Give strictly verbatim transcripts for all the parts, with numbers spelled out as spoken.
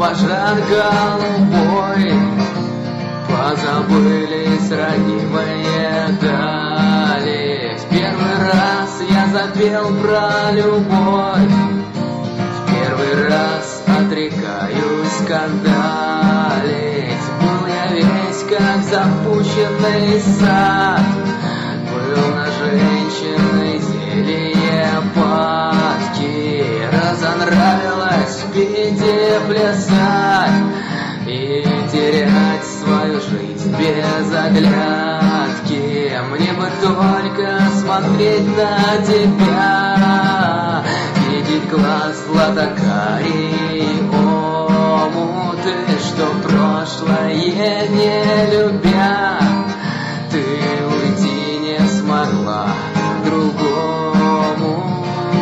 пожар голубой, позабылись родимые дали. В первый раз я запел про любовь, в первый раз отрекаюсь скандалить. Был я весь как запущенный сад, был на женщины зелье падки. Разонравилось пить и плясать и терять свою жизнь без оглядки. Мне бы только смотреть на тебя, видеть глаз златокарий омуты, что прошлое не любя, ты уйти не смогла к другому.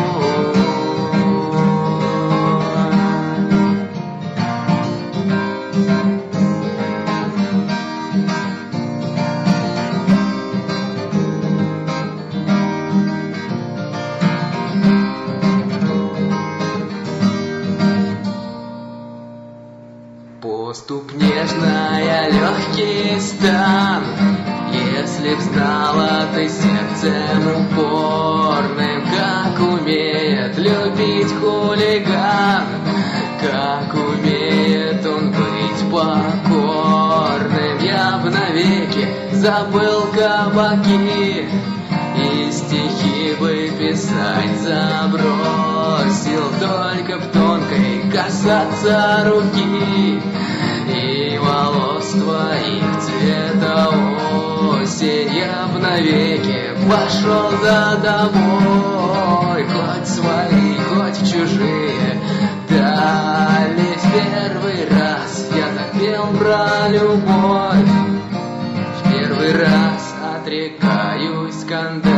Поступ нежная, легкий стан, если б знала ты сердцем упорным, как умеет любить хулиган, как умеет он быть покорным. Я б навеки забыл кабаки и стихи бы писать забросил, только б тонкой касаться руки и волос твоих цвета осень. Я б навеки пошел за тобой, хоть свои, хоть чужие дали. В первый раз я запел про любовь, в первый раз отрекаюсь скандал.